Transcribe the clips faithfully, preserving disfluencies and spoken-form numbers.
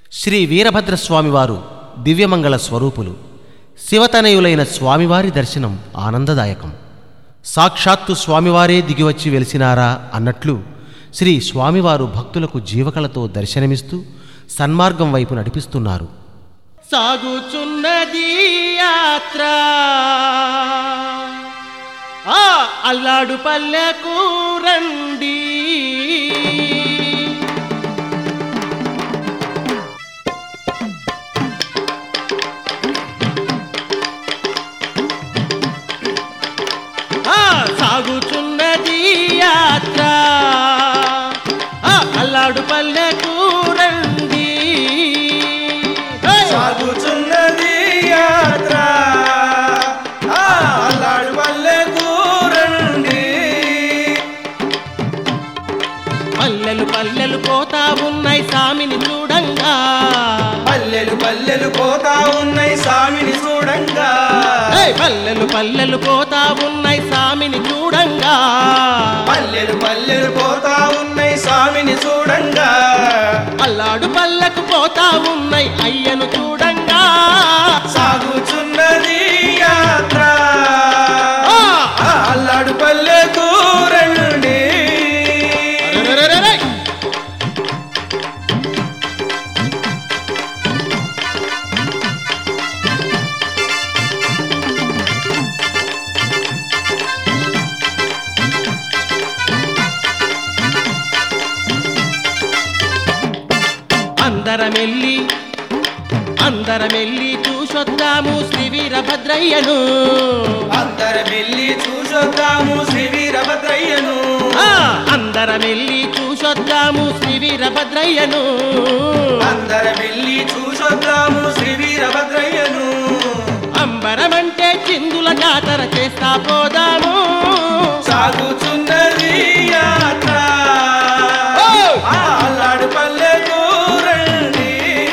శ్రీ వీరభద్రస్వామివారు దివ్యమంగళ స్వరూపులు. శివతనయులైన స్వామివారి దర్శనం ఆనందదాయకం. సాక్షాత్తు స్వామివారే దిగివచ్చి వెలిసినారా అన్నట్లు శ్రీ స్వామివారు భక్తులకు జీవకళతో దర్శనమిస్తూ సన్మార్గం వైపు నడిపిస్తున్నారు. సాగుచున్నది యాత్ర ఆ అల్లాడు పల్లెకు రండి, సాగుచున్నది యాత్ర ఆ అల్లాడు పల్లెకు రండి, సాగుచున్నది యాత్ర ఆ అల్లాడు పల్లెకు రండి. పల్లెలు పల్లెలు పోతా ఉన్నాయి సామిని చూడంగా, పల్లెలు పల్లెలు పోతా ఉన్నాయి సామిని చూడంగా, పల్లెలు పల్లెలు పోతా ఉన్నాయి సామిని చూడంగా, పల్లెలు పల్లెలు పోతా ఉన్నాయి సామిని చూడంగా, అల్లాడు పల్లెకు పోతా ఉన్నాయి అయ్యను చూడంగా. సాగుచున్నది యాత్ర ఆ అల్లాడు పల్లెకు రండి. అందరమెల్లి అందరమెల్లి చూసొద్దాము శ్రీ వీరభద్రయ్యను, అందరమెల్లి చూసొద్దాము శ్రీ వీరభద్రయ్యను, అందరమెల్లి చూసొద్దాము శ్రీ వీరభద్రయ్యను, అందరమెల్లి చూసొద్దాము శ్రీ వీరభద్రయ్యను. అంబరమంటే చిందుల జాతర చేస్తా పోదాము. సాగుచున్నది యాత్ర ఆ అల్లాడు పల్లెకు రండి.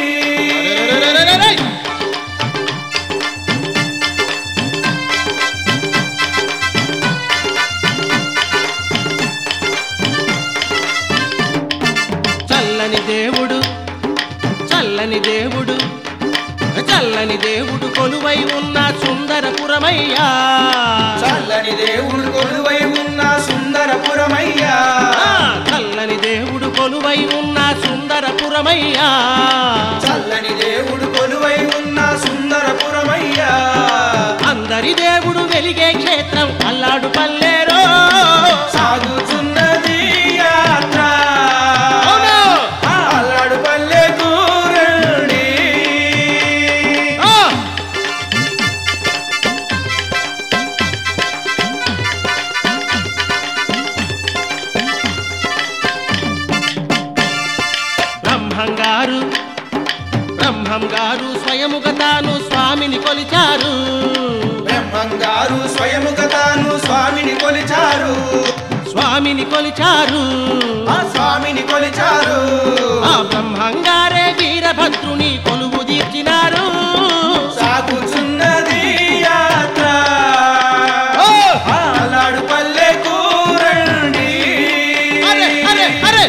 చల్లని దేవుడు చల్లని దేవుడు చల్లని దేవుడు కొలువై ఉన్న సుందరపురమయ్యా, చల్లని దేవుడు కొలువై ఉన్న సుందరపురమయ్యా, చల్లని దేవుడు కొలువై ఉన్న సుందరపురమయ్యా, చల్లని దేవుడు కొలువై ఉన్న సుందరపురమయ్యా. అందరి దేవుడు వెలిగే క్షేత్రం అల్లాడు పల్లెరో. సాగుచున్నది యాత్ర ఆ అల్లాడు పల్లెకు రండి. బ్రహ్మంగారు బ్రహ్మంగారు స్వయముగా తాను స్వామిని కొలిచారు, బ్రహ్మంగారు స్వయముగా తాను స్వామిని కొలిచారు, స్వామిని కొలిచారు, ఆ స్వామిని కొలిచారు. ఆ బ్రహ్మంగారే వీరభద్రుని కొలువు తీర్చినారు. సాగుచున్నది యాత్ర ఆ అల్లాడు పల్లెకు రండి. అరే అరే అరే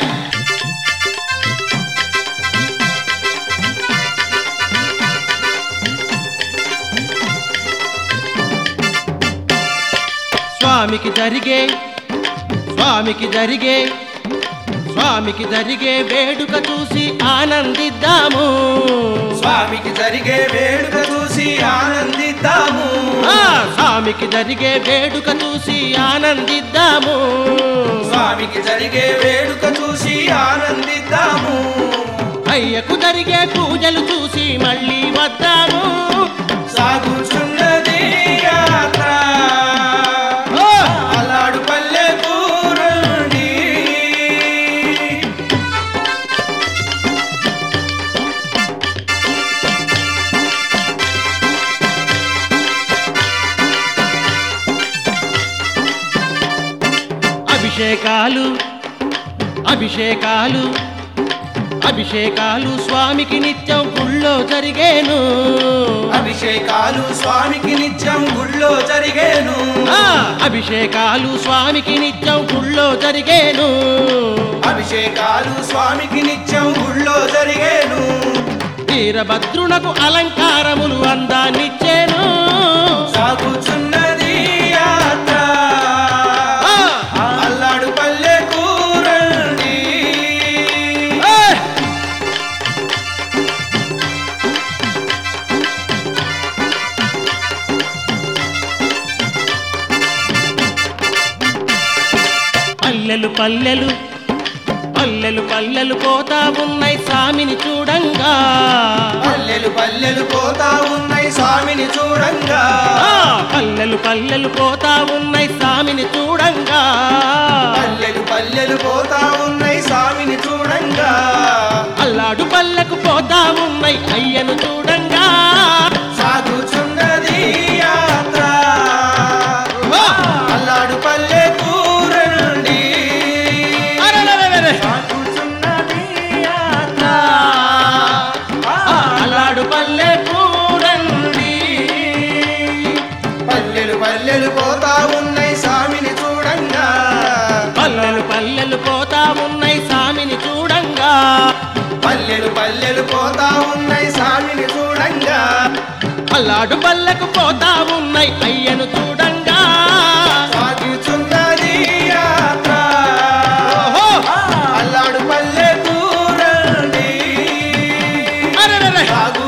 స్వామికి జరిగే స్వామికి జరిగే స్వామికి జరిగే వేడుక చూసి ఆనందిద్దాము, స్వామికి జరిగే వేడుక చూసి ఆనందిద్దాము, ఆ స్వామికి జరిగే వేడుక చూసి ఆనందిద్దాము, స్వామికి జరిగే వేడుక చూసి ఆనందిద్దాము. అయ్యకు జరిగే పూజలు చూసి మళ్ళీ వద్దాము. సాగుచున్నది యాత్ర ఆ అల్లాడు పల్లెకు రండి. అభిషేకాలు అభిషేకాలు అభిషేకాలు స్వామికి నిత్యం గుళ్ళో జరిగేను, అభిషేకాలు స్వామికి నిత్యం గుళ్ళో జరిగేను, అభిషేకాలు స్వామికి నిత్యం గుళ్ళో జరిగేను, అభిషేకాలు స్వామికి నిత్యం గుళ్ళో జరిగేను. వీరభద్రునకు అలంకారములు అందాన్నిచ్చేను సాగుచున్నది యాత్ర అల్లాడు పల్లెకు రండి. పల్లెలు పల్లెలు పల్లెలు పల్లెలు పోతా ఉన్నాయి స్వామిని చూడంగా పల్లెలు పల్లెలు పోతా ఉన్నాయి స్వామిని చూడంగా. ఆ, పల్లెలు పల్లెలు పోతా ఉన్నాయి స్వామిని చూడంగా పల్లెలు పల్లెలు పోతా ఉన్నాయి స్వామిని చూడంగా. అల్లాడు పల్లెకు పోతా ఉన్నాయి అయ్యను చూడంగా సాగుచున్నది యాత్ర అల్లాడు పల్లెకు రండి. అరెరెరెరెరె. సాగుచున్నది యాత్ర అల్లాడు పల్లెకు రండి. పల్లెలు పల్లెలు పోతా ఉన్నాయి స్వామిని చూడంగా. పల్లెలు పల్లెలు పోతా ఉన్నాయి స్వామిని చూడంగా పల్లెలు పల్లెలు పోతా ఉన్నాయి స్వామిని చూడంగా. అల్లాడు పల్లెకు పోతా ఉన్నాయి అయ్యను చూడంగా సాగుచున్నది యాత్ర ఓహో. అల్లాడు పల్లెకు రండి. అరెరెరె. సాగు